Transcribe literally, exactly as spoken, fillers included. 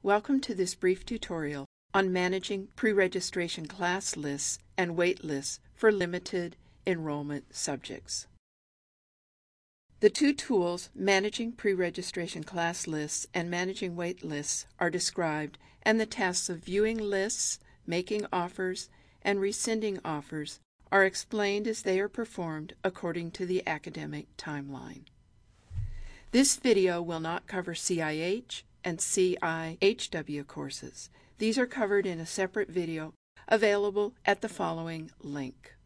Welcome to this brief tutorial on managing pre-registration class lists and wait lists for limited enrollment subjects. The two tools, managing pre-registration class lists and managing wait lists, are described, and the tasks of viewing lists, making offers, and rescinding offers are explained as they are performed according to the academic timeline. This video will not cover C I H and C I H W courses. These are covered in a separate video available at the following link.